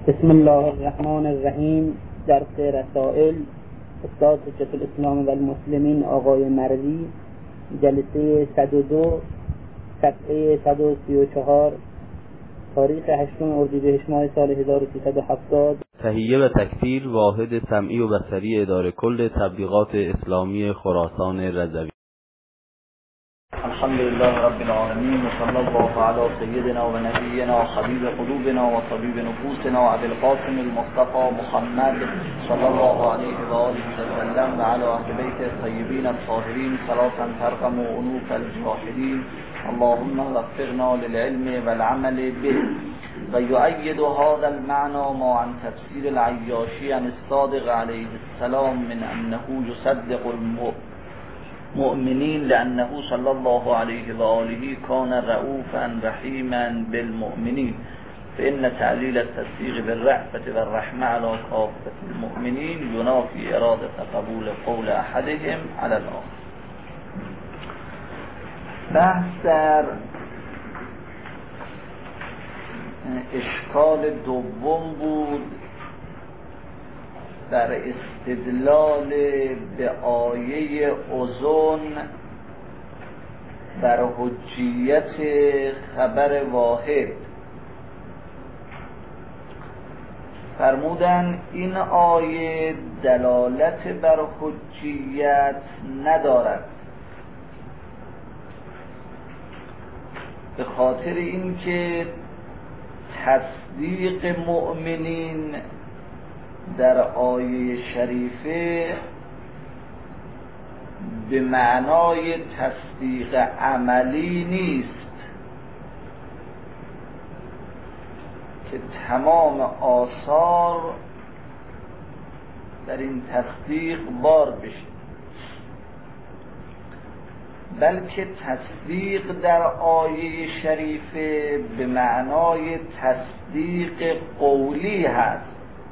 بسم الله الرحمن الرحیم. درس رسائل استاد حجت الاسلام و المسلمین آقای مرزی، جلسه 102 صفحه 134، تاریخ 8 اردیبهشت ماه سال 1370. تهیه و تکثیر واحد سمعی و بصری اداره کل تبلیغات اسلامی خراسان رضوی. الحمد لله رب العالمين وصلى الله على سيدنا ونبينا حبيب قلوبنا وطبيب نفوسنا ابي القاسم المصطفى محمد صلى الله عليه واله وسلم وعلى اهل بيته الطيبين الطاهرين صلاة ترقم انوف الجاهلين. اللهم وفقنا للعلم والعمل به. ويؤيد هذا المعنى ما عن تفسير العياشي عن الصادق عليه السلام من انه يصدق المؤمنين لأنه صلى الله عليه وآله كان رؤوفا رحيما بالمؤمنين، فإن تعليل التصديق بالرأفة والرحمة على كافة المؤمنين ينافي إرادة قبول قول أحدهم على الآخر. بحث در اشکال دوم بود در استدلال به آیه اذن بر حجیت خبر واحد. فرمودن این آیه دلالت بر حجیت ندارد، به خاطر اینکه تصدیق مؤمنین در آیه شریفه به معنای تصدیق عملی نیست که تمام آثار در این تصدیق بار بشه، بلکه تصدیق در آیه شریفه به معنای تصدیق قولی هست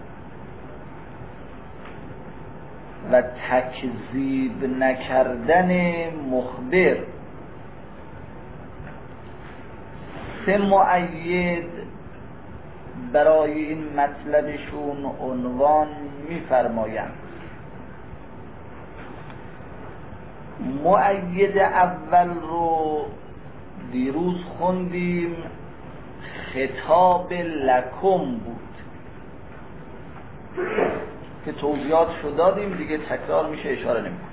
و تکذیب نکردن مخبر. سه مؤید برای این مطلبشون عنوان می‌فرمایند. مؤید اول رو دیروز خوندیم، خطاب لکم بود که توضیحاتشو دادیم دیگه، تکرار میشه، اشاره نمی‌کنم.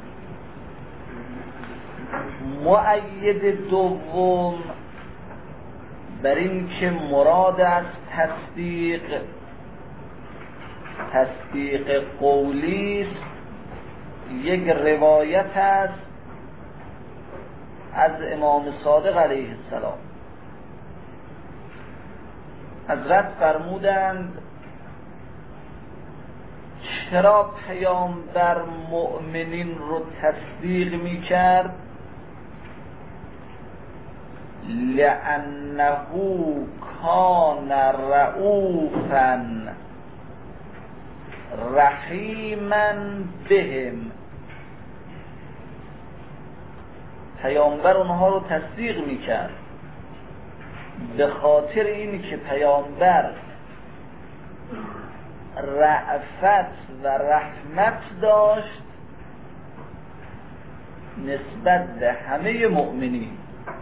مؤید دوم بر این که مراد از تصدیق قولی است، یک روایت است از امام صادق علیه السلام. حضرت فرمودند چرا پیامبر مؤمنین رو تصدیق می کرد؟ لأنه کان رؤوفا رحیما بهم. پیامبر اونها رو تصدیق می کرد به خاطر این که پیامبر رأفت و رحمت داشت نسبت به همه مؤمنین.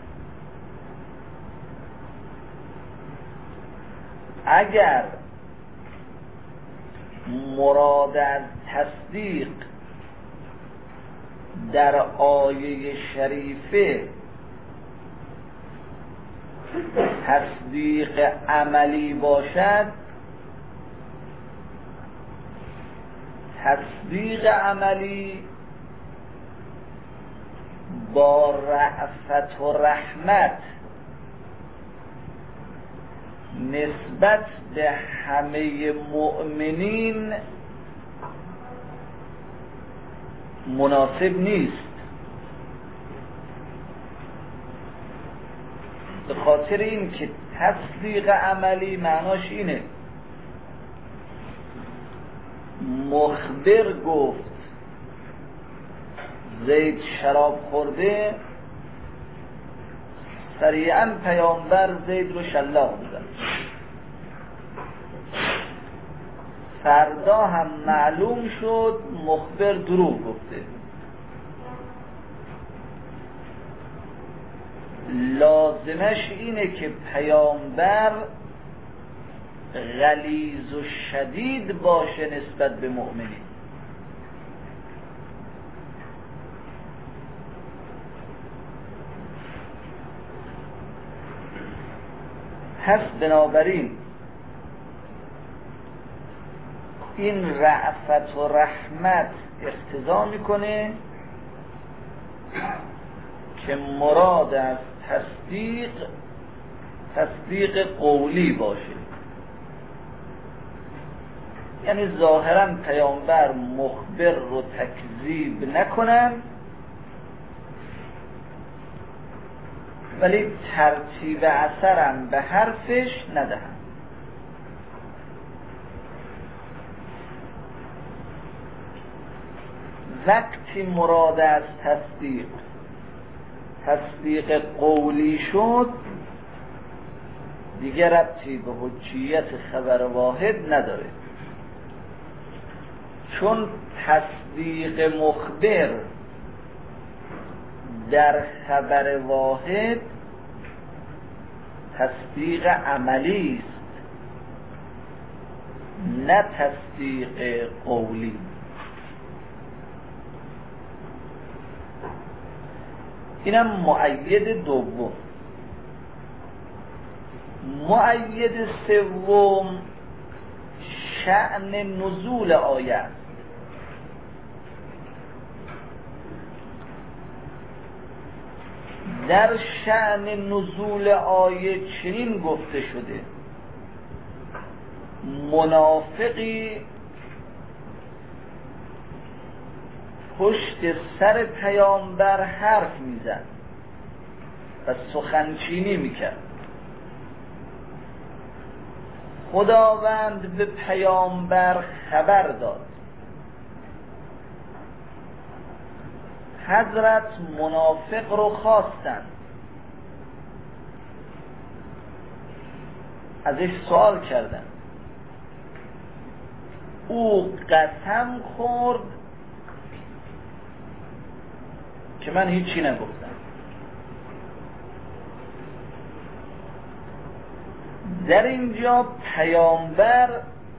اگر مراد از تصدیق در آیه شریفه تصدیق عملی باشد، تصدیق عملی با رأفت و رحمت نسبت به همه مؤمنین مناسب نیست. به خاطر این که تصدیق عملی معناش اینه مخبر گفت زید شراب خورده، سریعا پیامبر زید رو شلاق میزنه. فردا هم معلوم شد مخبر دروغ گفته. لازمش اینه که پیامبر غلیظ و شدید باشه نسبت به مؤمنین. پس بنابراین این رأفت و رحمت اقتضا میکنه که مراد از تصدیق قولی باشه. یعنی ظاهرا پیامبر مخبر رو تکذیب نکنن، ولی ترتیب اثرم به حرفش ندهن. وقتی مراد از تصدیق قولی شد، دیگه ربطی به حجیت خبر واحد نداره، چون تصدیق مخبر در خبر واحد تصدیق عملی است، نه تصدیق قولی. اینم مؤید دوم. مؤید سوم شأن نزول آیه است. در شأن نزول آیه چنین گفته شده: منافقی پشت سر پیامبر حرف میزد و سخنچینی میکرد. خداوند به پیامبر خبر داد. حضرت منافق رو خواستند، ازش سوال کردند. او قسم خورد که من هیچی نگفتم. در اینجا پیامبر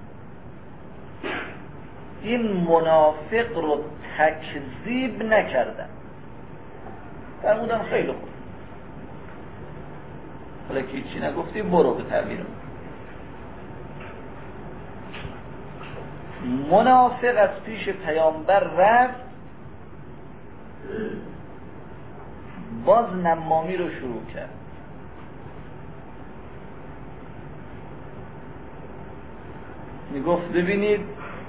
این منافق رو تکذیب نکردن، فرمودن خیلی خوب، حالا که هیچی نگفتی برو به تعبیرم. منافق از پیش پیامبر رفت، باز نمامی رو شروع کرد. میگفت ببینید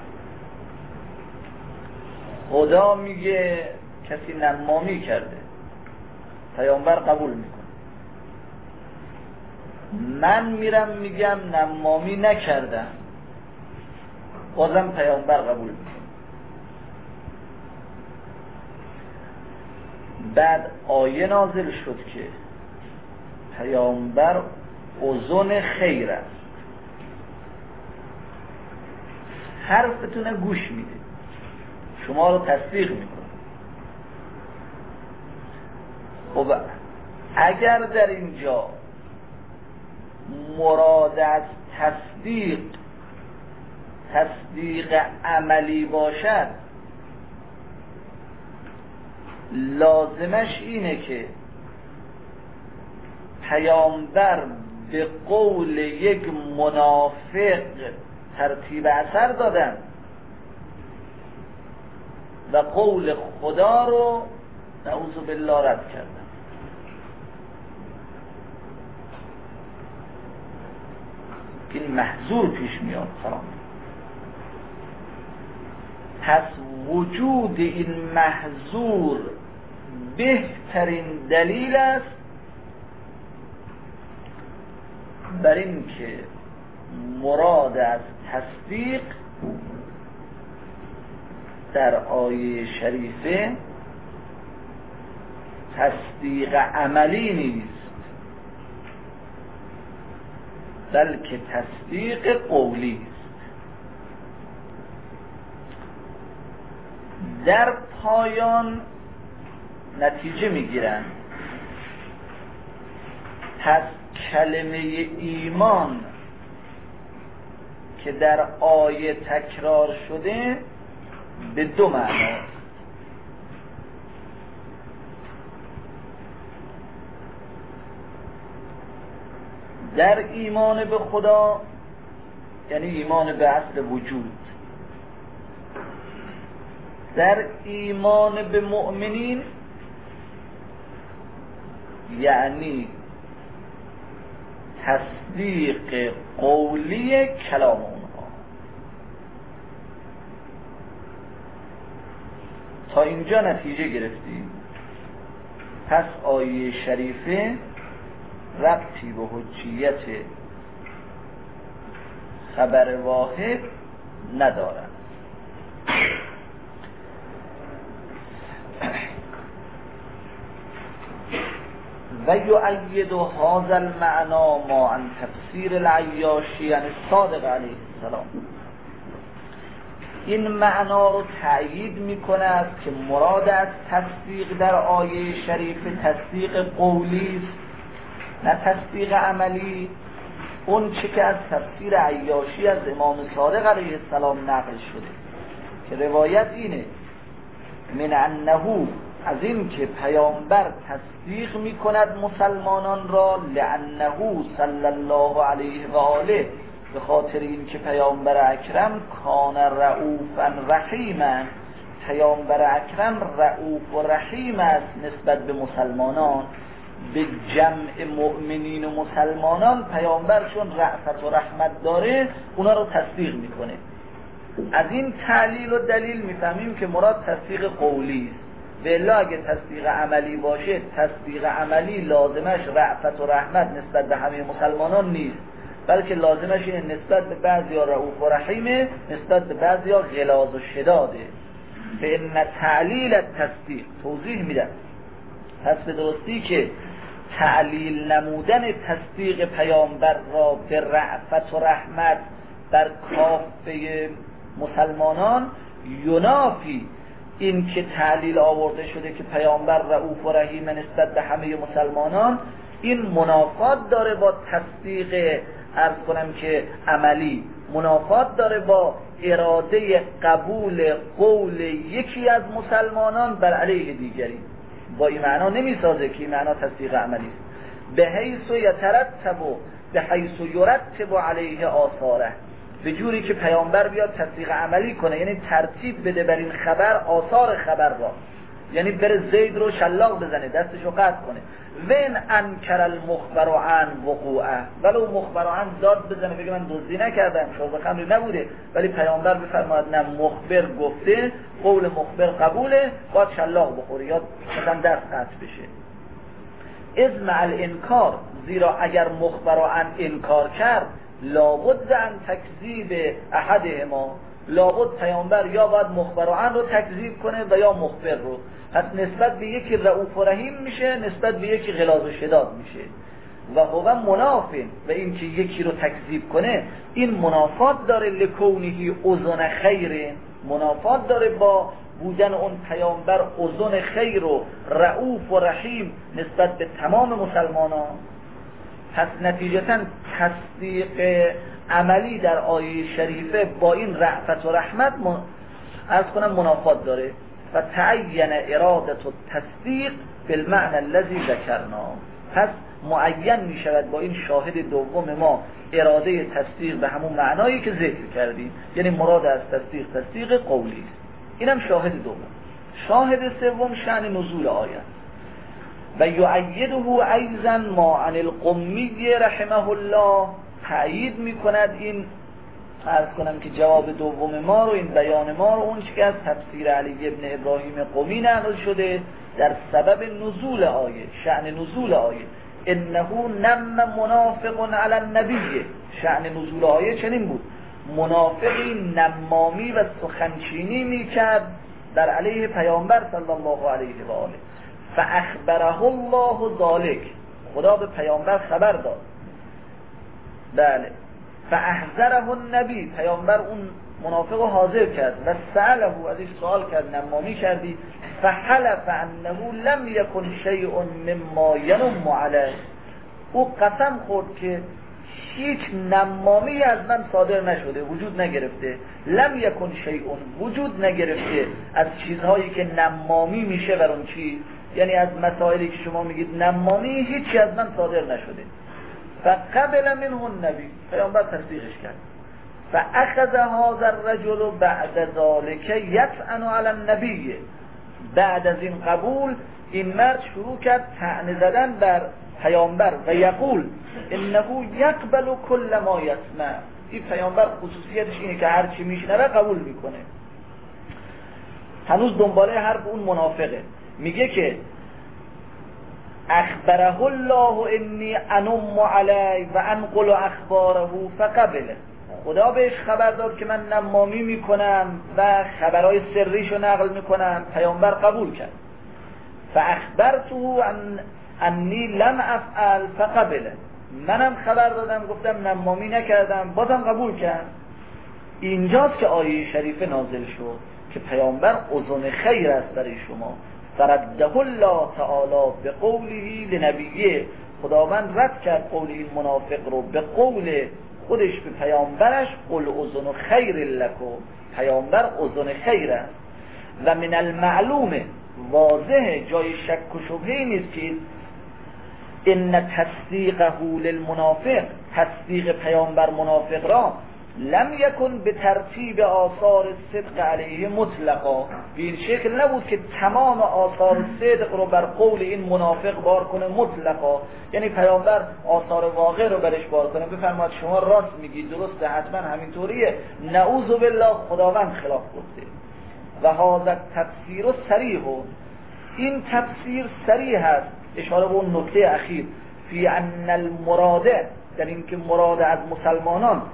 خدا میگه کسی نمامی کرده، پیامبر قبول میکنه. من میرم میگم نمامی نکردم، بازم پیامبر قبول میکنه. بعد آیه نازل شد که پیامبر اذن خیر است، حرفتون گوش میده، شما رو تصدیق میکنه. خب اگر در اینجا مراد از تصدیق عملی باشد، لازمش اینه که پیامبر به قول یک منافق ترتیب اثر دادن و قول خدا رو نعوذ بالله رد کردن. این محظور پیش میاد سلام. پس وجود این محظور بهترین دلیل است بر این که مراد از تصدیق در آیه شریفه تصدیق عملی نیست، بلکه تصدیق قولی است. در پایان نتیجه میگیرن. پس کلمه ایمان که در آیه تکرار شده به دو معنی، در ایمان به خدا یعنی ایمان به اصل وجود، در ایمان به مؤمنین یعنی تصدیق قولی کلام اونها. تا اینجا نتیجه گرفتیم. پس آیه شریفه ربطی به حجیت خبر واحد ندارد. و یؤید هذا المعنى ما عن تفسیر العیاشی عن الصادق علیه السلام. این معنا رو تأیید می‌کند که مراد از تصدیق در آیه شریف تصدیق قولی است نه تصدیق عملی. اون چه که از تفسیر عیاشی از امام صادق علیه السلام نقل شده که روایت اینه من انه، از این که پیامبر تصدیق میکند مسلمانان را، لانه صلی الله علیه و آله، به خاطر این که پیامبر اکرم کان رؤوفا رحیما، پیامبر اکرم رؤوف و رحیم است نسبت به مسلمانان، به جمع مؤمنین و مسلمانان پیامبر چون رأفت و رحمت داره اونا رو تصدیق میکنه. از این تعلیل و دلیل میفهمیم که مراد تصدیق قولی است. به الا اگه تصدیق عملی باشه، تصدیق عملی لازمش رأفت و رحمت نسبت به همه مسلمانان نیست، بلکه لازمش اینه نسبت به بعضیا رؤوف و رحیمه، نسبت به بعضیا غلاظ و شداده. فإن تعلیل التصدیق، توضیح میدن پس به درستی که تعلیل نمودن تصدیق پیامبر را به رأفت و رحمت در کافه مسلمانان ینافی، این که تعلیل آورده شده که پیامبر رؤوف و رحیم نسبت به همه مسلمانان، این منافات داره با تصدیق عرض کنم که عملی، منافات داره با اراده قبول قول یکی از مسلمانان بر علیه دیگری. با این معنا نمیسازه که این معنا تصدیق عملی است. به حیث یترتب، به حیث یرتب علیه آثاره، به جوری که پیامبر بیاد تصدیق عملی کنه، یعنی ترتیب بده بر این خبر آثار خبر را، یعنی بره زید رو شلاق بزنه، دستشو قطع کنه. وین انکر المخبر عن وقوعه، ولو مخبر عن داد بزنه بگه من دزدی نکردم، شرب خمری نبوده، ولی پیامبر بفرماید نه، مخبر گفته، قول مخبر قبوله، باید شلاق بخوره یا مثلا دست قطع بشه. از مع الانکار، زیرا اگر مخبر عن انکار کرد لابد ان تکذیب احدهما، لابد پیامبر یا باید مخبر عن رو تکذیب کنه و یا مخبر رو. پس نسبت به یکی رؤوف و رحیم میشه، نسبت به یکی غلاظ و شداد میشه. و هو منافین، و این که یکی رو تکذیب کنه این منافات داره لکونه اذن خیر، منافات داره با بودن اون پیامبر اذن خیر و رؤوف و رحیم نسبت به تمام مسلمانان. پس نتیجتا تصدیق عملی در آیه شریفه با این رأفت و رحمت عرض کنم منافات داره. و تعین اراده التصدیق بالمعنى الذي ذکرنا، پس معین می شود با این شاهد دوم ما اراده تصدیق به همون معنایی که ذکر کردیم، یعنی مراد از تصدیق قولی است. اینم شاهد دوم. شاهد سوم شأن نزول آیه. و یؤیده ایضا ما عن القمی رحمه الله، تأیید می کند این عرض کنم که جواب دوم ما رو، این بیان ما رو، اون که از تفسیر علی ابن ابراهیم قمی نقل شده در سبب نزول آیه، شأن نزول آیه. انه نم منافق علی النبی، شأن نزول آیه چنین بود، منافقی نمامی و سخنچینی میکرد در علیه پیامبر صلی الله علیه و آله. فاخبره الله ذلک، خدا به پیامبر خبر داد. بله. فاحذره النبی، پیامبر اون منافق رو حاضر کرد و سأله ازش سوال کرد نمامی کردی فحلف انه لم یکن شیء مما ینم علیه، او قسم خورد که هیچ نمامی از من صادر نشده، وجود نگرفته. لم یکن شیء، وجود نگرفته از چیزهایی که نمامی میشه بر اون چیز، یعنی از مسائلی که شما میگید نمامی هیچی از من صادر نشده. فقبل منه النبی، پیامبر تصدیقش کرد. فاخذ هذا الرجل بعد ذلك يطعن على النبي، بعد از این قبول این مرد شروع کرد طعنه زدن بر پیامبر و یقول انه یقبل کل ما یسمع. این پیامبر خصوصیتش اینه که هر چی میشنوه قبول میکنه. هنوز دنباله حرف اون منافقه، میگه که اخبره الله انی انم علی و انقل اخباره فقبله، خدا بهش خبر داد که من نمامی میکنم و خبرهای سریشو نقل میکنم، پیامبر قبول کرد. فاخبرته انی لم افعل فقبله، منم خبر دادم گفتم نمامی نکردم، بازم قبول کرد. اینجاست که آیه شریفه نازل شد که پیامبر اذن خیر است برای شما. فرده الله تعالی به قوله لنبیه، خداوند رد کرد قول این منافق رو به قول خودش به پیامبرش، قل اذن خیر لکم، پیامبر اذن خیر است. و من المعلوم، واضح جای شک و شبهه نیست که ان تصدیقه للمنافق، تصدیق پیامبر منافق را لم یکن به ترتیب آثار صدق علیه مطلقا، به این شکل نبود که تمام آثار صدق رو بر قول این منافق بار کنه مطلقا، یعنی پیامبر آثار واقع رو برش بار کنه بفرماد شما راست میگی، درسته، حتما همینطوریه، نعوذ بالله خداوند خلاف گفته. و هذا تفسیر صریح، این تفسیر صریح است، اشاره به اون نکته اخیر، فی ان المراده، در این که مراد از مسلمانان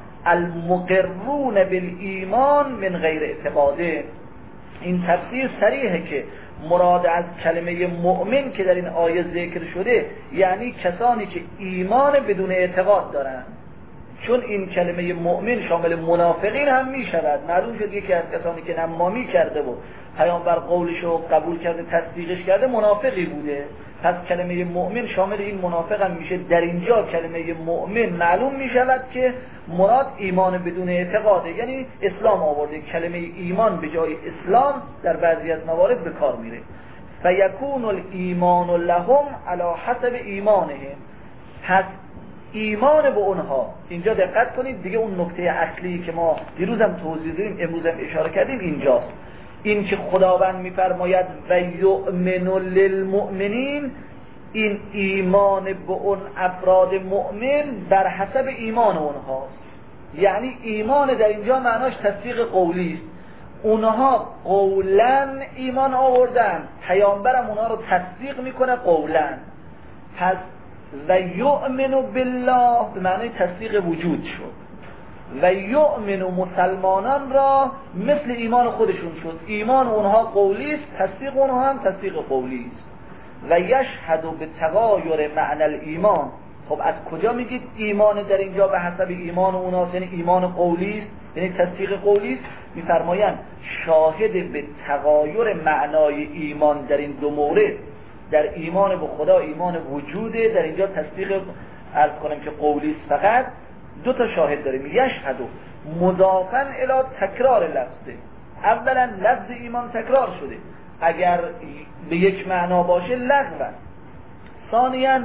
المقرون بالایمان من غیر اعتقاده، این تفسیر صریحه که مراد از کلمه مؤمن که در این آیه ذکر شده یعنی کسانی که ایمان بدون اعتقاد دارن، چون این کلمه مؤمن شامل منافقین هم می شود. معلوم شد یکی از کسانی که نمامی کرده و پیامبر قولش رو قبول کرده تصدیقش کرده منافقی بوده، پس کلمه مؤمن شامل این منافق هم میشه. در اینجا کلمه مؤمن معلوم می شود که مراد ایمان بدون اعتقاده، یعنی اسلام آورده. کلمه ایمان به جای اسلام در بعضی از موارد به کار میره. فیکون الایمان لهم علی حسب ایمانهم، پس ایمان به اونها، اینجا دقت کنید دیگه اون نکته اصلی که ما دیروزم توضیح دادیم امروزم اشاره کردیم اینجاست، این که خداوند میفرماید و یؤمن للمؤمنین، این ایمان به اون افراد مؤمن بر حسب ایمان اونهاست، یعنی ایمان در اینجا معناش تصدیق قولی است. اونها قولاً ایمان آوردن، پیامبرم اونها رو تصدیق میکنه قولاً. پس و یؤمن بالله به معنی تصدیق وجود شد، و یؤمن مسلمانان را مثل ایمان خودشون شد، ایمان اونها قولی است، تصدیق اونها هم تصدیق قولی است. و یشهد به تغایر معنی الایمان، خب از کجا میگید ایمان در اینجا به حسب ایمان اونها، یعنی ایمان قولی است، یعنی تصدیق قولی است؟ میفرمایند شاهد به تغایر معنای ایمان در این دو مورد، در ایمان به خدا ایمان وجوده، در اینجا تصدیق عرض کنم که قولی است، فقط دو تا شاهد داریم. یشهد مضافاً الی تکرار لفظه، اولا لفظ ایمان تکرار شده، اگر به یک معنا باشه لغو است. ثانیاً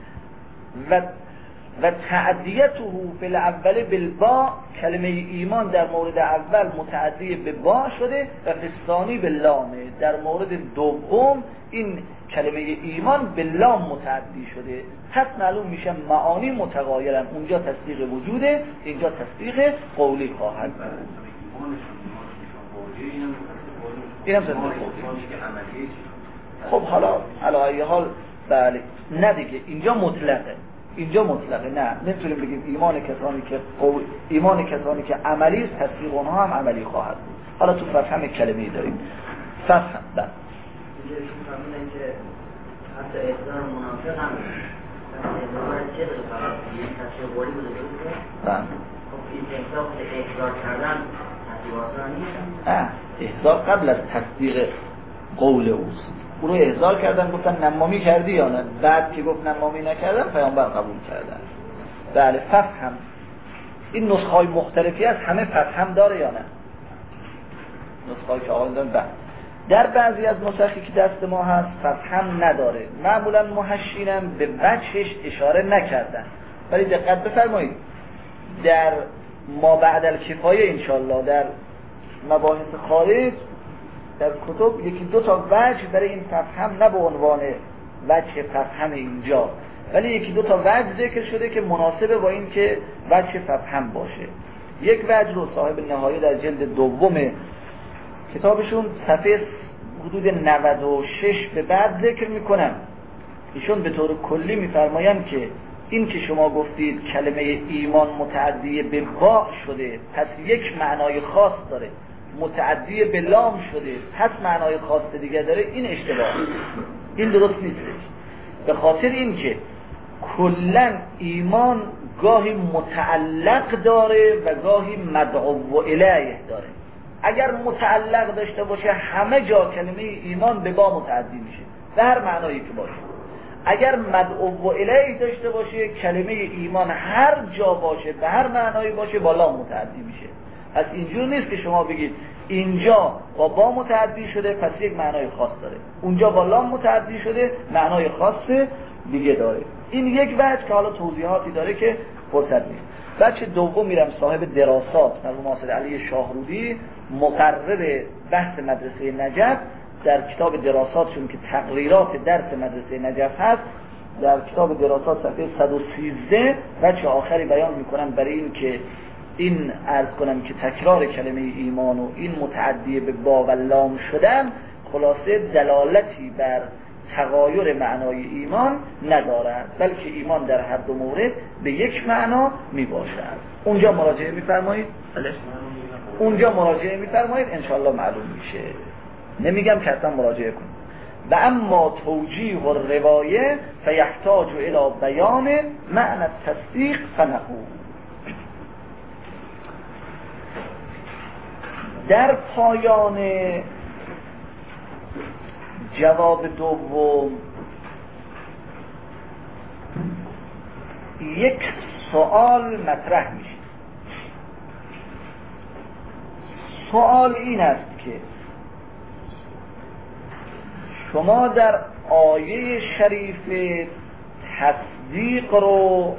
و تعدیته فی الاول بالباء، کلمه ایمان در مورد اول متعدی به با شده و فی الثانی باللام، در مورد دوم این کلمه ایمان به لام متعدی شده. پس معلوم میشه معانی متغایرن، اونجا تصدیق وجوده، اینجا تصدیق قولی خواهد بود. اینم تصدیق قولی. خب حالا علی حال بله، نه دیگه اینجا مطلقه، اینجا مطلقه، نه نمیتونیم بگیم ایمان کسانی که عملی است تصدیق اونها هم عملی خواهد بود. حالا تو فتح هم یک کلمه‌ای داریم، فتح بله اینجا می‌فهمیم که حتی اصدار منافق هم اعتبار صدق فقط یک تصدیق قولی بوده درسته؟ بله. خب این اصدار کردن تصدیق احضار قبل از تصدیق قول اوست. او رو احضار کردن گفتن نمامی کردی یا نه، بعد که گفت نمامی نکردن پیامبر قبول کردن. بله ففهم. این نسخه های مختلفی از همه ففهم داره یا نه؟ نسخه هایی که آقایان دارن در بعضی از نسخی که دست ما هست ففهم نداره. معمولا محشینم به وجهش اشاره نکردن، ولی دقت بفرمایید در ما بعد الکفایه انشالله در مباحث خارج در کتب یکی دو تا وجه برای این ففهم، نه به عنوان وجه ففهم اینجا، ولی یکی دو تا وجه ذکر شده که مناسبه با این که وجه ففهم باشه. یک وجه رو صاحب نهایه در جلد دوم کتابشون صفحه حدود 96 به بعد ذکر میکنن. ایشون به طور کلی میفرمایند که این که شما گفتید کلمه ایمان متعدی به با شده پس یک معنای خاص داره، متعدی به لام شده پس معنای خاص دیگه داره، این اشتباه، این درست نیستش. به خاطر این که کلن ایمان گاهی متعلق داره و گاهی مدعو الیه داره. اگر متعلق داشته باشه همه جا کلمه ایمان به با متعدی میشه به هر معنایی که باشه. اگر مدعو الیه داشته باشه کلمه ایمان هر جا باشه به هر معنایی باشه با لام متعدی میشه. پس اینجور نیست که شما بگید اینجا با متعدی شده پس یک معنای خاص داره، اونجا با لام متعدی شده معنای خاص دیگه داره. این یک وجه که حالا توضیحاتی داره که فرصت نیست. وجه دوم میرم صاحب دراسات مرحوم ناصر علی شاهرودی مقرر بحث مدرسه نجف در کتاب دراساتشون که تقریرات درس مدرسه نجف هست، در کتاب دراسات صفحه 113 وجه آخری بیان میکنم برای این که این عرض کنم که تکرار کلمه ایمان و این متعدی به با و لام شدن خلاصه دلالتی بر تغایر معنای ایمان ندارد، بلکه ایمان در هر دو مورد به یک معنا می باشد. اونجا مراجعه می‌فرمایید؟ اونجا مراجعه می‌فرمایید انشاءالله معلوم میشه. نمیگم که اصلا مراجعه کنید. و اما توجیه و روایه فیحتاج الی بیان معنی التصدیق فنقول. در پایان جواب دوم یک سوال مطرح میشه. سوال این است که شما در آیه شریف تصدیق رو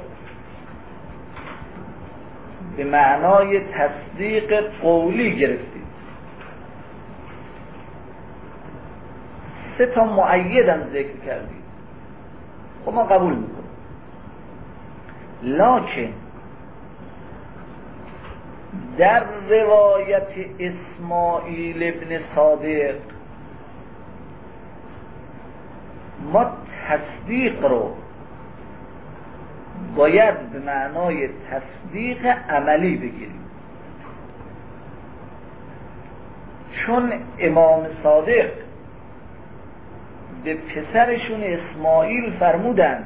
به معنای تصدیق قولی گرفتید. سه تا مؤیدم ذکر کردید، خب ما قبول میکنیم. لکن در روایت اسماعیل ابن صادق ما تصدیق رو باید به معنای تصدیق عملی بگیریم، چون امام صادق به پسرشون اسماعیل فرمودن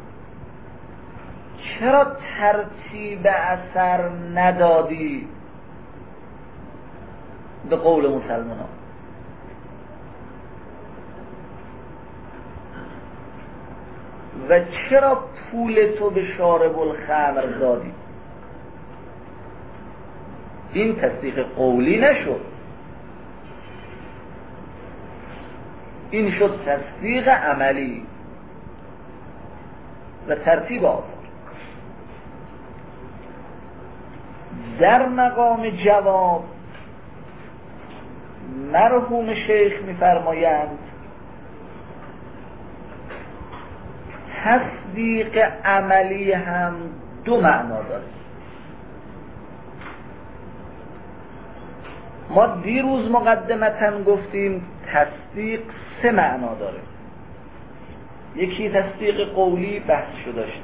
چرا ترتیب اثر ندادی به قول مسلمانان؟ و چرا پول تو به شارب الخمر دادی؟ این تصدیق قولی نشد، این شد تصدیق عملی و ترتیب آورد. در مقام جواب مرحوم شیخ می‌فرمایند تصدیق عملی هم دو معنا داره. ما دیروز مقدمتاً گفتیم تصدیق سه معنا داره. یکی تصدیق قولی بحثشو داشت،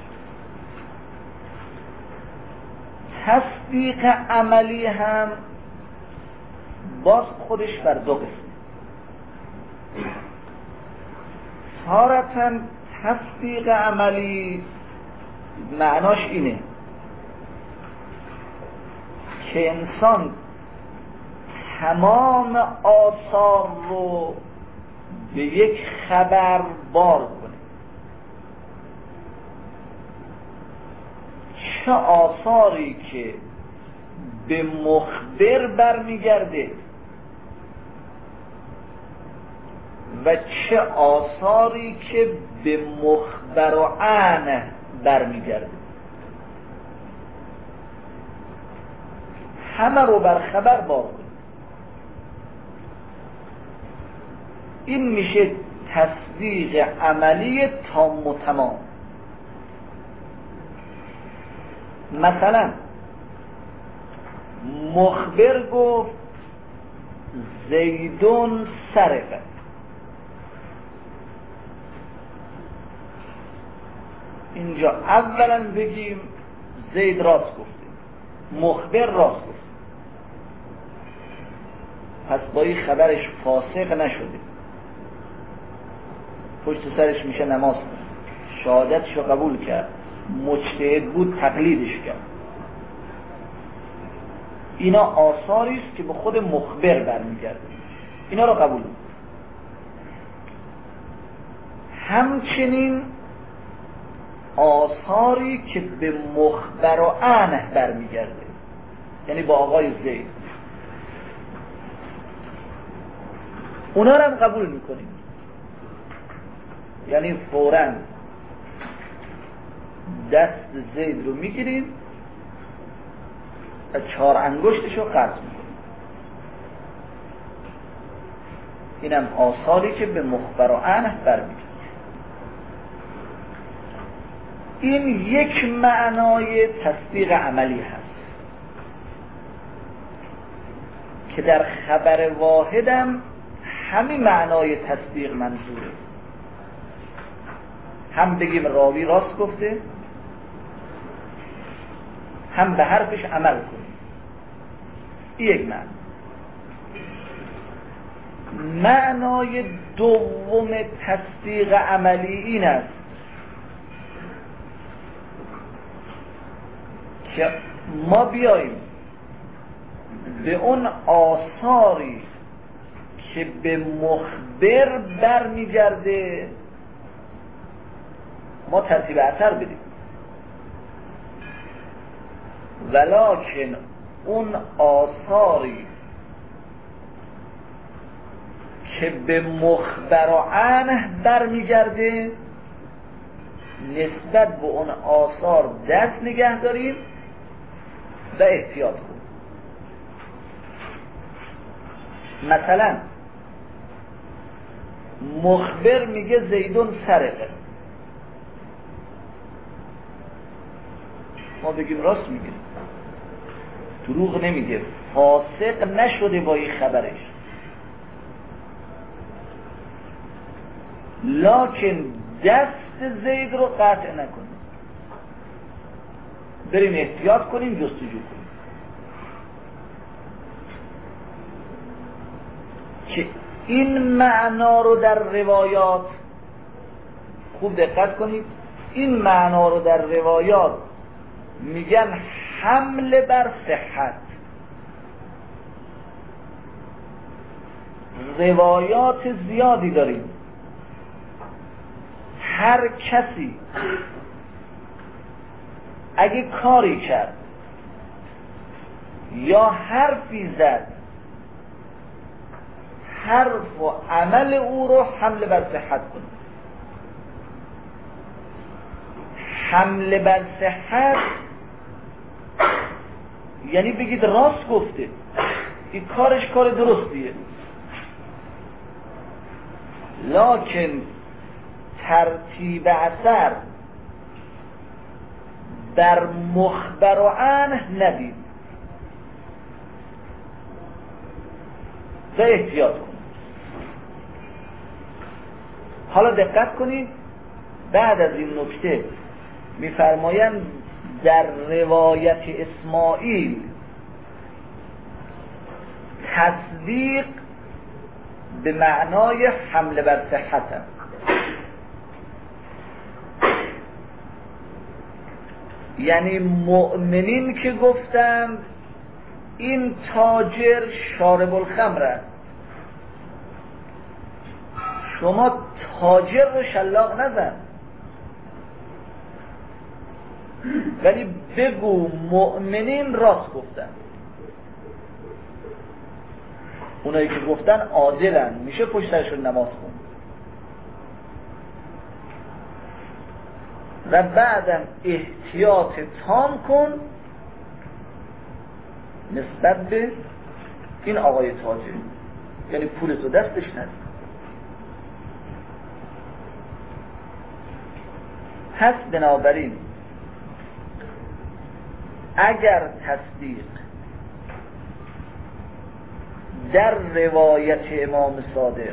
تصدیق عملی هم باز خودش بر دو قسم. تارةً تصدیق عملی معناش اینه که انسان تمام آثار رو به یک خبر بار کنه. چه آثاری که به مخبر برمیگرده و چه آثاری که به مخبر و عنه برمیگرده، همه رو بر خبر بار کنید. این میشه تصدیق عملی تام و تمام. مثلا مخبر گفت زیدون سرقه، اینجا اولا بگیم زید راست گفته، مخبر راست گفته، پس با این خبرش فاسق نشده، پشت سرش میشه نماز کنه، شهادتشو قبول کرد، مجتهد بود تقلیدش کرد. اینا آثاری است که به خود مخبر برمیگرده، اینا رو قبول بود. همچنین آثاری که به مخبر و عنه برمیگرده، یعنی با آقای زید، اونا رو هم قبول میکنیم. یعنی فوراً دست زید رو میگیریم و 4 انگشتش رو قطع میکنیم. اینم آثاری که به مخبر و عنه برمیگرده. این یک معنای تصدیق عملی هست که در خبر واحدم همین معنای تصدیق منظوره. هم بگیم راوی راست گفته، هم به حرفش عمل کنیم. این یک معنی. معنای دوم تصدیق عملی این است که ما بیاییم به اون آثاری که به مخبر برمیگرده ما ترتیب اثر بدیم، ولکن اون آثاری که به مخبر و عنه برمیگرده نسبت به اون آثار دست نگه داریم و احتیاط کنیم. مثلا مخبر میگه زیدون سرقه، ما بگیم راست میگه، دروغ نمیگه، فاسق نشده با این خبرش، لکن دست زید رو قطع نکنیم، بریم احتیاط کنیم، جستجو کنیم که این معنا رو در روایات خوب دقت کنید. این معنا رو در روایات میگن حمل بر صحت. روایات زیادی داریم، هر کسی اگه کاری کرد یا حرفی زد، حرف و عمل او رو حمل بر صحت کنید. حمل بر صحت یعنی بگید راست گفته، این کارش کار درستیه، لکن ترتیب اثر در مخبر و عنه ندید و احتیاط کنید. حالا دقت کنید، بعد از این نکته میفرمایند در روایت اسماعیل تصدیق به معنای حمل بر صحت است. یعنی مؤمنین که گفتند این تاجر شارب الخمر است، شما تاجر رو شلاق نزن، ولی بگو مؤمنین راست گفتن، اونایی که گفتن عادلن، میشه پشت سرشون نماز خون. و بعدم احتیاط تام کن نسبت به این آقای تاجر، یعنی پولتو دستش ندید. پس بنابراین اگر تصدیق در روایت امام صادق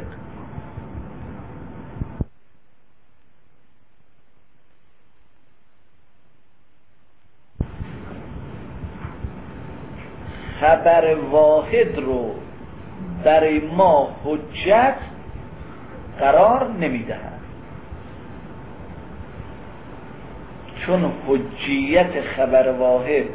خبر واحد رو برای ما حجت قرار نمیدهد، چون حجیت خبر واحد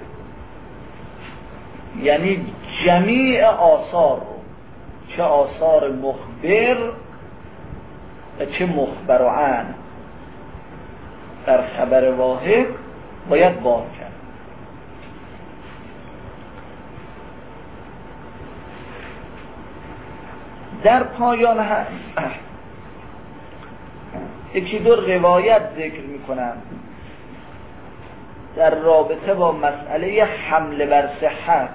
یعنی جمیع آثار رو، چه آثار مخبر و چه مخبر عن، در خبر واحد باید باز کرد. در پایان یکی دو روایت ذکر میکنم در رابطه با مسئله حمل بر صحت.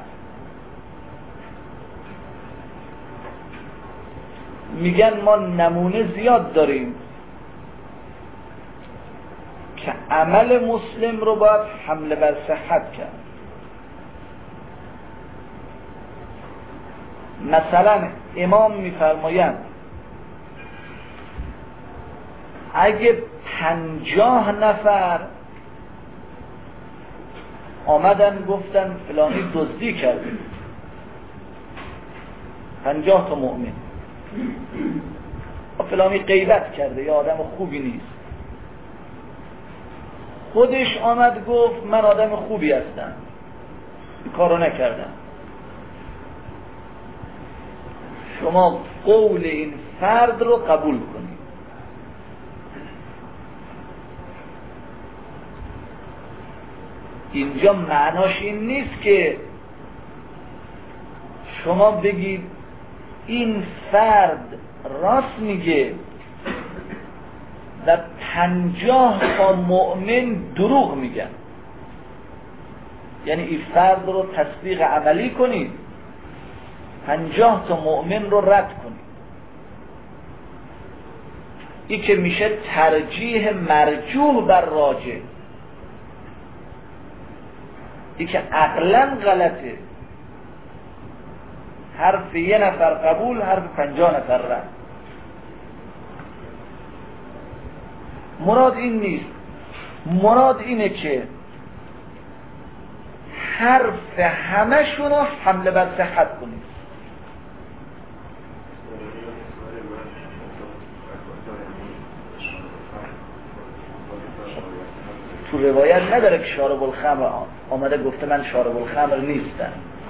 میگن ما نمونه زیاد داریم که عمل مسلم رو باید حمل بر صحت کرد. مثلا امام میفرمایند اگه 50 نفر آمدن گفتن فلانی دزدی کرده، 50 تا مؤمن، فلانی غیبت کرده یا آدم خوبی نیست، خودش آمد گفت من آدم خوبی هستم، این کارو نکردم، شما قول این فرد رو قبول کنید. اینجا معناش این نیست که شما بگید این فرد راست میگه و 50 تا مؤمن دروغ میگن، یعنی این فرد رو تصدیق عملی کنید، 50 تا مؤمن رو رد کنید. این که میشه ترجیح مرجوح بر راجح، این که عقلا غلطه، حرف 1 نفر قبول، حرف 50 نفر رد. مراد این نیست، مراد اینه که حرف همشون رو حمله بر صحت کنید. تو روایت نداره که شارب الخمر آمده گفته من شارب الخمر نیستم.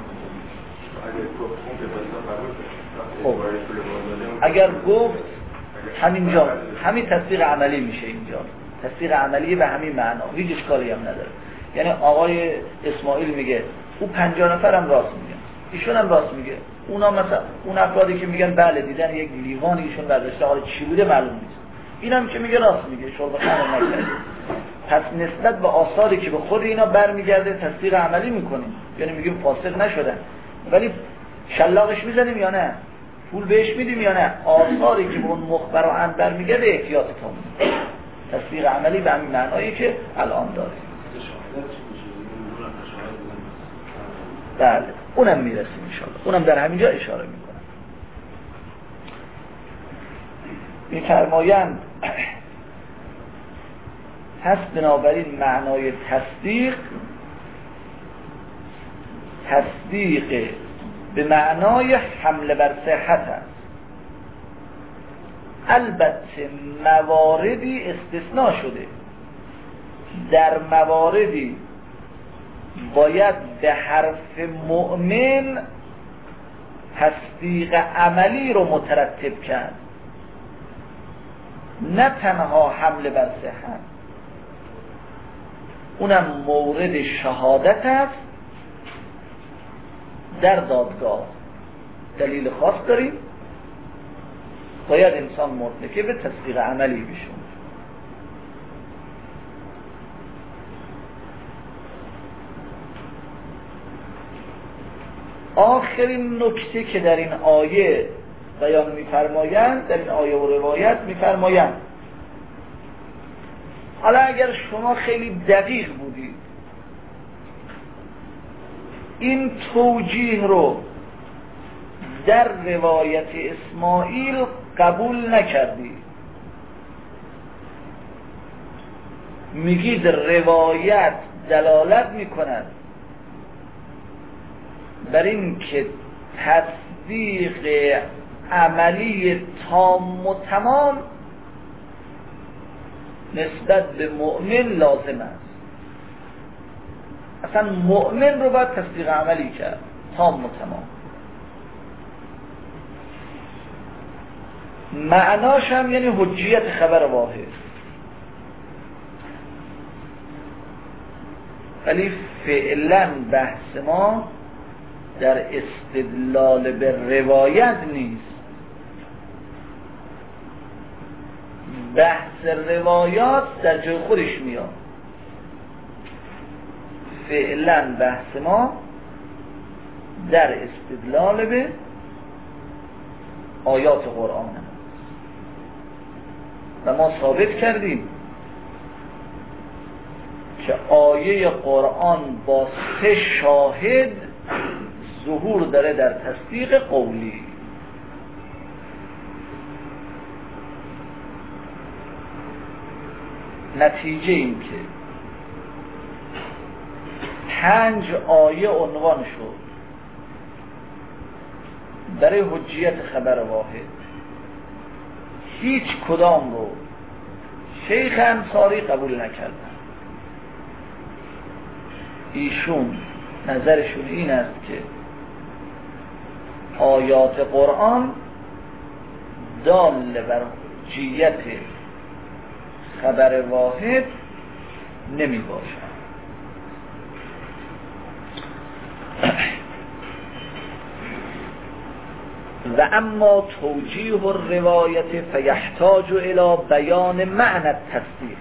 خب اگر گفت همینجا همین تصدیق عملی میشه، اینجا تصدیق عملی به همین معنا، هیچ اشکالی هم نداره. یعنی آقای اسماعیل میگه او 50 نفرم راست میگن، ایشون هم راست میگه، اونا مثلا اون افرادی که میگن بله دیدن یک لیوان ایشون برداشته حالا چی بوده معلوم نیست، اینم که میگه راست میگه شرب خمر نکرده. پس نسبت به آثاری که به خود اینا برمیگرده تصدیق عملی میکنیم، یعنی میگیم فاسق نشدن، ولی شلاقش میزنیم یا نه، پول بهش میدیم یا نه، آثاری که به اون مخبر و عن برمیگرده احتیاط کنیم. تصدیق عملی به همین معنایی که الان داریم. بله اونم میرسیم انشاءالله، اونم در همینجا اشاره میکنم. میفرمایند پس بنابراین معنای تصدیق به معنای حمل بر صحت است. البته مواردی استثناء شده، در مواردی باید به حرف مؤمن تصدیق عملی رو مترتب کرد، نه تنها حمل بر صحت. اونم مورد شهادت است در دادگاه. دلیل خاص داریم، باید انسان مرتکب تصدیق عملی بشه. آخرین نکته که در این آیه بیان می‌فرمایند، در این آیه و روایت می‌فرمایند، حالا اگر شما خیلی دقیق بودید این توجیه رو در روایت اسماعیل قبول نکردید، میگید روایت دلالت میکند بر این که تصدیق عملی تام و تمام نسبت به مؤمن لازم است. اصلا مؤمن رو باید تصدیق عملی کرد تام و تمام. معناش هم یعنی حجیت خبر واحد. ولی فعلا بحث ما در استدلال به روایت نیست. بحث روایات در جای خودش میاد. فعلا بحث ما در استدلال به آیات قرآن است و ما ثابت کردیم که آیه قرآن با 3 شاهد ظهور داره در تصدیق قولی. نتیجه این که 5 آیه عنوان شد برای حجیت خبر واحد، هیچ کدام رو شیخ انصاری قبول نکردن. ایشون نظرشون این است که آیات قرآن دال بر حجیت خبر واحد نمی باشد. و اما توجیه الروایت فیحتاج الی بیان معنی التصدیق.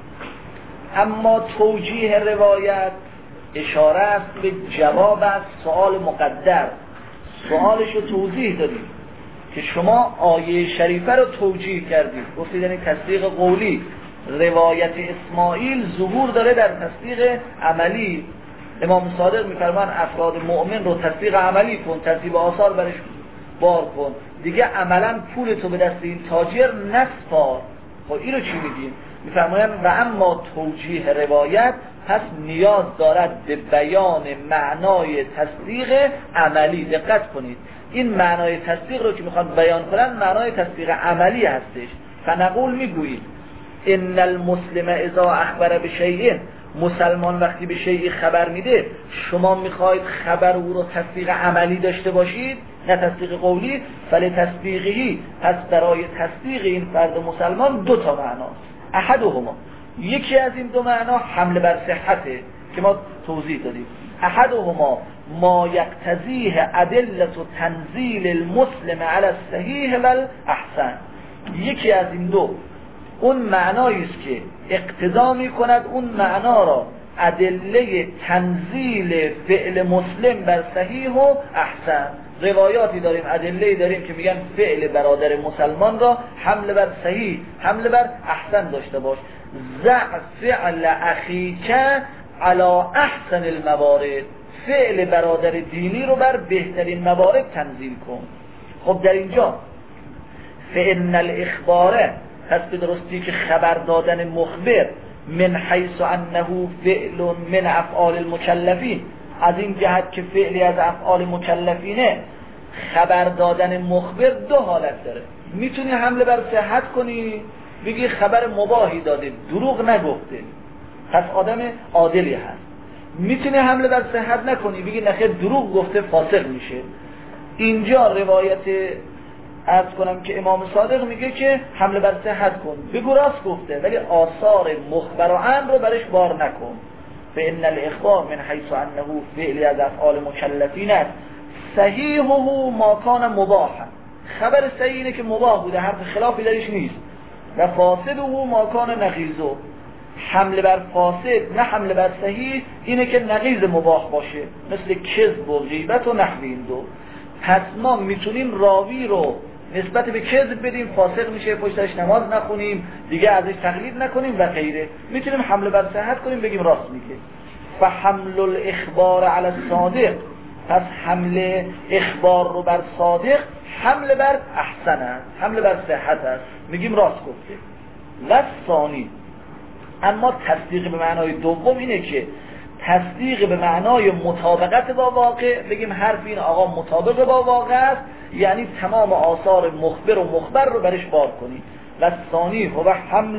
اما توجیه روایت اشاره است به جواب از سوال مقدر. سوالش رو توضیح دادیم که شما آیه شریفه رو توجیه کردید، گفتید یعنی تصدیق قولی. روایت اسماعیل ظهور داره در تصدیق عملی. امام صادق می‌فرمان افراد مؤمن رو تصدیق عملی کن، ترتیب آثار برش بار کن، دیگه عملا پول تو به دست این تاجر نسپار. خب اینو چی میگیم؟ می‌فرمایند و اما توجیه روایت پس نیاز دارد به بیان معنای تصدیق عملی. دقت کنید، این معنای تصدیق رو که میخوان بیان کنن معنای تصدیق عملی هستش. فنقول میگویید ان المسلم اذا اخبر بشیء، مسلمان وقتی به شیء خبر میده شما میخواید خبر او رو تصدیق عملی داشته باشید نه تصدیق قولی. فلتصدیقی، پس برای تصدیق این فرد مسلمان 2 تا معناست. احدهما، یکی از این 2 معنا حمل بر صحته که ما توضیح دادیم. احدهما ما یقتضیه ادله تنزیل المسلم علی الصحیح و الاحسن. یکی از این 2 اون معنایی است که اقتضا می‌کند اون معنا را ادله تنزیل فعل مسلم بر صحیح و احسن. روایاتی داریم، ادله‌ای داریم که میگن فعل برادر مسلمان را حمل بر صحیح، حمل بر احسن داشته باش. ضع فعل اخیک علی احسن الموارد، فعل برادر دینی رو بر بهترین موارد تنزیل کن. خب در اینجا فإن الاخبار، پس به درستی که خبر دادن مخبر من حیث انه فعل من افعال المکلفین، از این جهت که فعلی از افعال مکلفینه، خبر دادن مخبر 2 حالت داره. میتونی حمله بر صحت کنی، بگی خبر مباهی داده، دروغ نگفته، پس آدم عادلی هست. میتونی حمله بر صحت نکنی، بگی نخیر دروغ گفته فاسق میشه. اینجا روایت عرض کنم که امام صادق میگه که حمله بر صحت کن، بگو راست گفته ولی آثار مخبر و عن رو برش بار نکن. فإن الإخبار من حيث أنه فعل از افعال مکلفین است، صحیحه ما کان مباحا، خبر صحیح اینه که مباح بوده، حرف خلافی درش نیست. و فاسده ما کان نقیضه، حمله بر فاسد نه حمله بر صحیح اینه که نقیض مباح باشه، مثل کذب و غیبت و نحو این دو. پس ما میتونیم راوی رو نسبت به کذب بدیم، فاسق میشه، پشتش نماز نخونیم، دیگه ازش تقلید نکنیم و غیره. میتونیم حمله بر صحت کنیم، بگیم راست میگه. فحمل الاخبار علی الصادق، پس حمله اخبار رو بر صادق حمله بر احسن است، حمله بر صحت است، میگیم راست گفته. و ثانی، اما تصدیق به معنای دوم اینه که تصدیق به معنای مطابقت با واقع، بگیم حرف این آقا مطابق با واقع است، یعنی تمام آثار مخبر و مخبر رو برش بار کنی. و ثانی و حمل،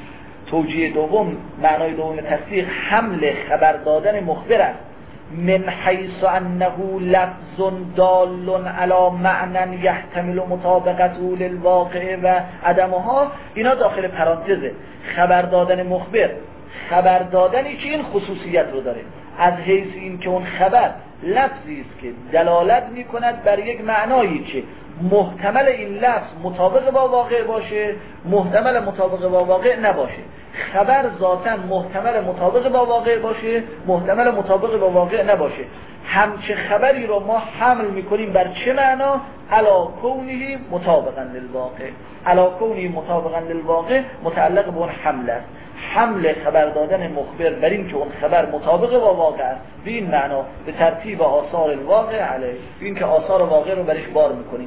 توجیه دوم، معنای دوم تصدیق حمل خبر دادن مخبر است، من حیث انه لفظ دال علی معنی یحتمل مطابقته للواقع و عدمها. اینا داخل پرانتزه. خبر دادن مخبر، خبر دادنی که این خصوصیت رو داره، از حیث این که اون خبر لفظی است که دلالت میکند بر یک معنایی که محتمل این لفظ مطابق با واقع باشه، محتمل مطابق با واقع نباشه. خبر ذاتاً محتمل مطابق با واقع باشه، محتمل مطابق با واقع نباشه. همچه خبری رو ما حمل میکنیم بر چه معنا؟ علا کونه مطابقاً للواقع. علا کونه مطابقاً للواقع متعلق به اون حمل است. حمل خبر دادن مخبر بر این که اون خبر مطابق با واقع است، به این معنا به ترتیب آثار الواقع علیه، این که آثار واقع رو برش بار میکنیم.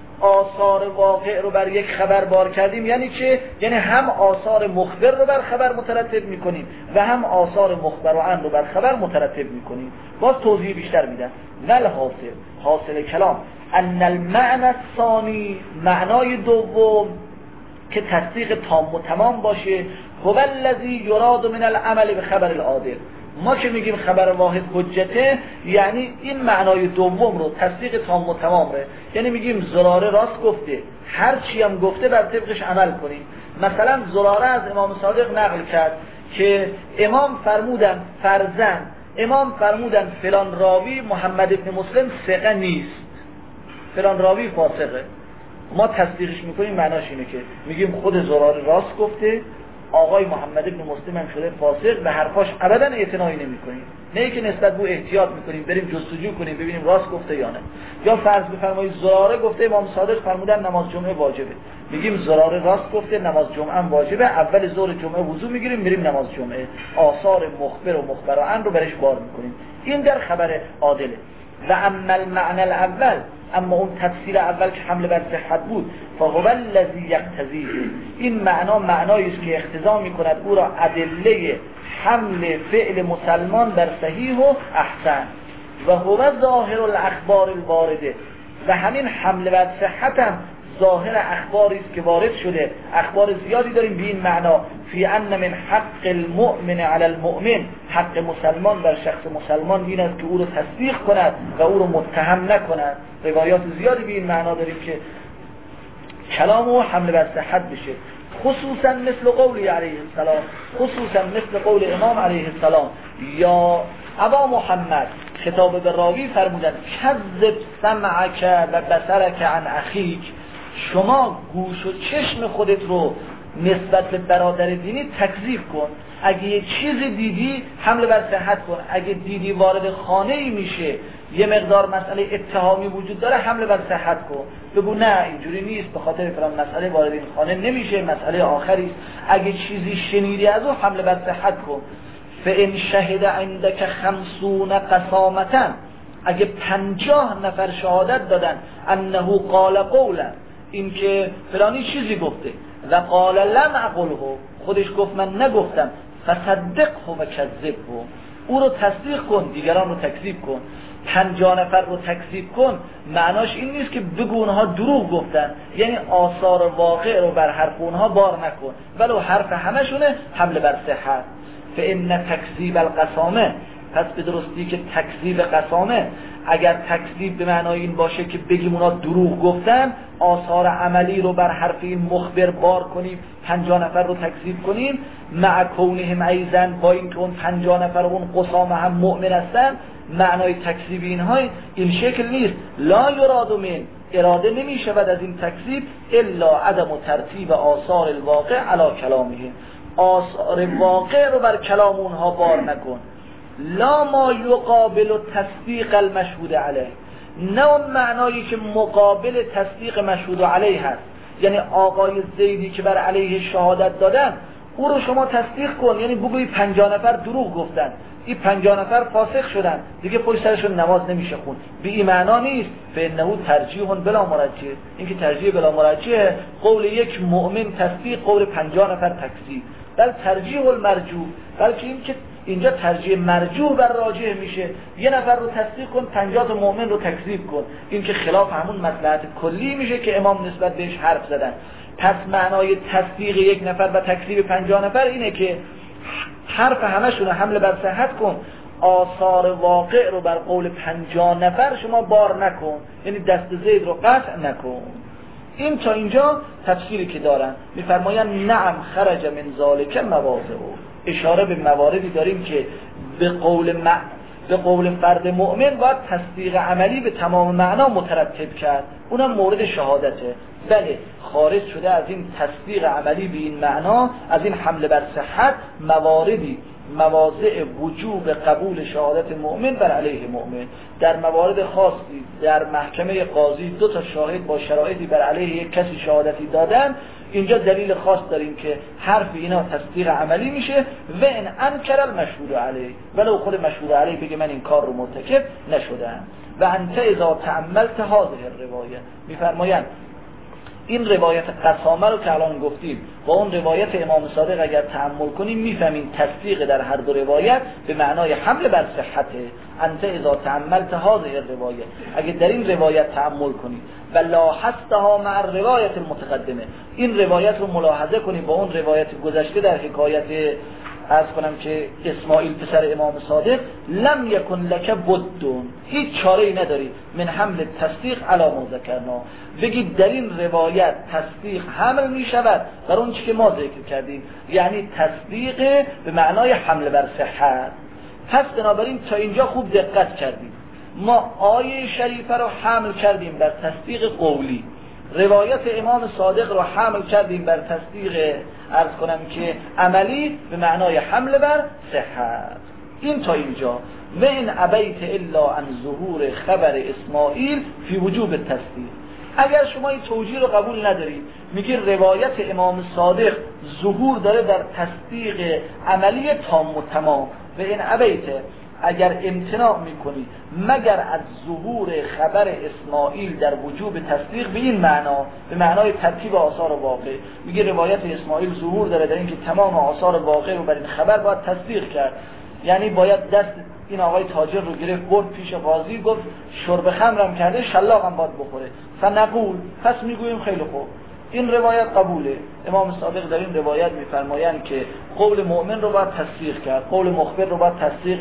آثار واقع رو بر یک خبر بار کردیم یعنی چه؟ یعنی هم آثار مخبر رو بر خبر مترتب میکنیم و هم آثار مخبر و عن رو بر خبر مترتب میکنیم. باز توضیح بیشتر میدن. ول حاصل کلام ان المعنى الثانی، معنای دوم که تصدیق تام و تمام باشه، هو الذی یراد من العمل به خبر العادل. ما که میگیم خبر واحد حجته، یعنی این معنای دوم رو، تصدیق تام و تمام ره، یعنی میگیم زراره راست گفته، هر چی هم گفته بر طبقش عمل کنیم. مثلا زراره از امام صادق نقل کرد که امام فرمودن فلان راوی محمد ابن مسلم ثقه نیست، فلان راوی فاسقه. ما تصدیقش میکنیم، معناش اینه که میگیم خود زراره راست گفته، آقای محمد ابن مسلم هم شده فاسق، به حرفاش ابدا اعتنایی نمی‌کنیم، نه که نسبت به احتیاط می‌کنیم، بریم جستجو کنیم ببینیم راست گفته یا نه. یا فرض بفرمایید زراره گفته امام صادق فرمودن نماز جمعه واجبه، میگیم زراره راست گفته، نماز جمعه هم واجبه، اول ظهر جمعه وضو میگیریم میریم نماز جمعه، آثار مخبر و مخبر عن رو برش بار می‌کنیم. این در خبر عادله. و اما المعنى الاول، اما اون تفسیر اول که حمله بر صحت بود، فهو الذی یقتضیه، این معنا معنایی است که اقتضا میکند او را ادله حمل فعل مسلمان بر صحیح و احسن، و هو ظاهر الاخبار الوارده، و همین حمله بر صحت هم ظاهر اخباری است که وارد شده. اخبار زیادی داریم به این معنا، فی ان من حق المؤمن علی المؤمن، حق مسلمان بر شخص مسلمان این است که او رو تصدیق کند و او رو متهم نکند. روایات زیادی به این معنا داریم که کلام او حمله بر صحت بشه، خصوصا مثل قول علیه السلام، خصوصا مثل قول امام علیه السلام، یا ابا محمد خطاب به راوی فرمودن کذب سمعک و بصرک عن اخیک، شما گوش و چشم خودت رو نسبت به برادر دینی تکذیب کن. اگه یه چیز دیدی حمله بر صحت کن، اگه دیدی وارد خانه‌ای میشه یه مقدار مسئله اتهامی وجود داره حمله بر صحت کن، بگو نه اینجوری نیست، به خاطر فلان مسئله وارد این خانه نمیشه، مسئله آخری است. اگه چیزی شنیدی از او حمله بر صحت کن. فإن شهد عندك 50 قسامة، اگه 50 نفر شهادت دادن انه قال قولا، این که فلانی چیزی گفته، و قال لم اقله، خودش گفت من نگفتم، فصدقه و کذبه، او رو تصدیق کن دیگران رو تکذیب کن. 50 نفر رو تکذیب کن معناش این نیست که بگو اونها دروغ گفتن، یعنی آثار واقع رو بر حرف اونها بار نکن، ولو حرف همشونه حمله بر صحت. فإن تکذیب القسامه پس به درستی که تکذیب قسامه، اگر تکذیب به معنای این باشه که بگیم اونا دروغ گفتن، آثار عملی رو بر حرف این مخبر بار کنیم، 50 نفر رو تکذیب کنیم، مع کونهم ایزن، با این که اون 50 نفر و اون قسامه هم مؤمن هستن، معنای تکذیب اینها این شکل نیست. لا یراد من، اراده نمی شود از این تکذیب الا عدم ترتیب آثار الواقع علی کلامهم، آثار واقع رو بر کلام اونها بار نکن. لا ما یقابل تصدیق المشهود علیه، نه اون معنایی که مقابل تصدیق مشهود علیه هست، یعنی آقای زیدی که بر علیه شهادت دادن او رو شما تصدیق کن، یعنی بگوی 50 نفر دروغ گفتن، این 50 نفر فاسق شدن، دیگه پشت سرشون نماز نمیشه خون، به این معنا نیست. فانه ترجیح بلا مرجح، این که ترجیح بلا مرجح، قول یک مؤمن تصدیق، قول 50 نفر تکذیب، بل ترجیح المرجوح، بلکه این که اینجا ترجیح مرجوح بر راجح میشه، یه نفر رو تصدیق کن 50 تا مؤمن رو تکذیب کن، این که خلاف همون مصلحت کلی میشه که امام نسبت بهش حرف زدن. پس معنای تصدیق یک نفر و تکذیب 50 نفر اینه که حرف همشون رو حمل بر صحت کن، آثار واقع رو بر قول 50 نفر شما بار نکن، یعنی دست زید رو قطع نکن. این تا اینجا تفسیری که دارن. میفرمایند نعم خرج من ذالک مواضع، اشاره به مواردی داریم که به قول فرد مؤمن باید تصدیق عملی به تمام معنا مترتب کرد، اونم مورد شهادته. بله خارج شده از این تصدیق عملی به این معنا، از این حمله بر صحت، مواردی، مواضع وجوب قبول شهادت مؤمن بر علیه مؤمن. در موارد خاصی در محکمه قاضی 2 تا شاهد با شرایطی بر علیه یک کسی شهادتی دادن، اینجا دلیل خاص داریم که حرف اینا تصدیق عملی میشه. و ان انکر المشهود علیه، ولو خود مشهود علیه بگه من این کار رو مرتکب نشدم. و انت اذا تأملت هذه الروایه، میفرمایند این روایت قسامه رو که الان گفتیم با اون روایت امام صادق اگر تأمل کنیم میفهمیم تصدیق در هر دو روایت به معنای حمل بر صحته. انت اذا تأملت هذه الروایه، اگر در این روایت تأمل کنیم و لاحظتها مع الروایت المتقدمه، این روایت رو ملاحظه کنیم با اون روایت گذشته در حکایت عرض کنم که اسماعیل پسر امام صادق، لم یکن لک بدون، هیچ چاره ای نداری من حمل تصدیق علی ما ذکرنا، بگید در این روایت تصدیق حمل می شود بر اون چی که ما ذکر کردیم، یعنی تصدیق به معنای حمل بر صحت. پس بنابراین تا اینجا خوب دقت کردیم، ما آیه شریفه رو حمل کردیم بر تصدیق قولی، روایت امام صادق رو حمل کردیم بر تصدیق عرض کنم که عملی به معنای حمل بر صحت. این تا اینجا. و این ابیت الا عن ظهور خبر اسماعیل فی وجوب تصدیق، اگر شما این توجیه رو قبول ندارید، میگه روایت امام صادق ظهور داره در تصدیق عملی تام و تمام، و این ابیت اگر امتناع میکنی مگر از ظهور خبر اسماعیل در وجوب تصدیق به این معنا، به معنای ترتیب آثار واقع، میگه روایت اسماعیل ظهور داره در اینکه تمام آثار واقع رو بر این خبر باید تصدیق کرد، یعنی باید دست این آقای تاجر رو گرفت برد پیش قاضی، گفت شرب خمرم کرده شلاقم باید بخوره، فنقول، پس میگوییم خیلی خوب این روایت قبوله. امام صادق در این روایت میفرمایند که قول مؤمن رو باید تصدیق کرد، قول مخبر رو باید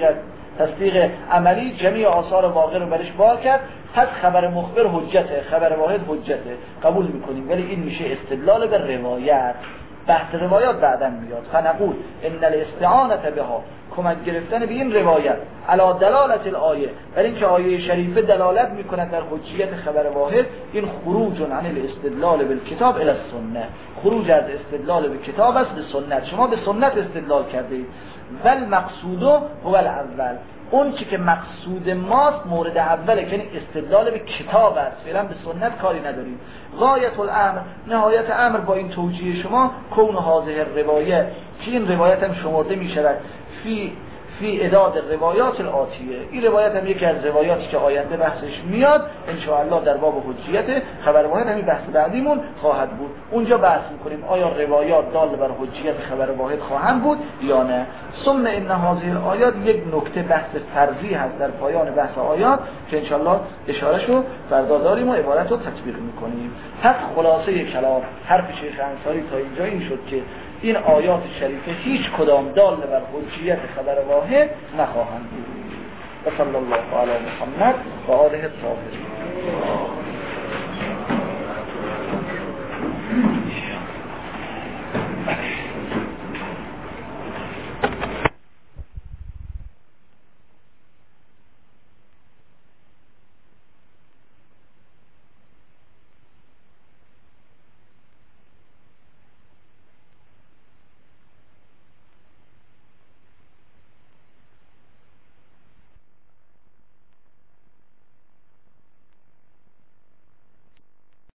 تصدیق عملی، جمعی آثار واقع رو برش بار کرد، پس خبر مخبر حجته، خبر واحد حجته، قبول میکنیم. ولی این میشه استدلال به روایت، بحث روایات بعداً میاد. فنقول ان الاستعانه بها، کمک گرفتن به این روایت، علی دلالت الآیه، برای اینکه آیه شریفه دلالت میکند در حجیت خبر واحد، این خروج عن الاستدلال بالکتاب الی السنه، خروج از استدلال به کتاب است به سنت. شما به سنت استدلال کردید، ول مقصود هو الاول، اون چی که مقصود ماست مورد اوله، که استدلال به کتاب است، فعلا به سنت کاری نداریم. غایت الامر، نهایت امر با این توجیه شما، کون هذه الروایه، که این روایت هم شمرده می شود فی اعداد روایات الاتیه، این روایت هم یکی از روایاتی که آینده بحثش میاد ان شاء الله در باب حجیت خبر واحد، همین بحث بعدیمون خواهد بود، اونجا بحث میکنیم آیا روایات دال بر حجیت خبر واحد خواهند بود یا نه. ثم ان هذه الآیات، یک نکته بحث فرضی هست در پایان بحث آیات که ان شاء الله اشارهشو فردا داریم و عبارت رو تطبیق میکنیم. پس خلاصه کلام حرف شیخ انصاری تا اینجا این شد که این آیات شریفه هیچ کدام دال بر حجیت خبر واحد نخواهند بود. صلی الله علی محمد و آله الطاهرین.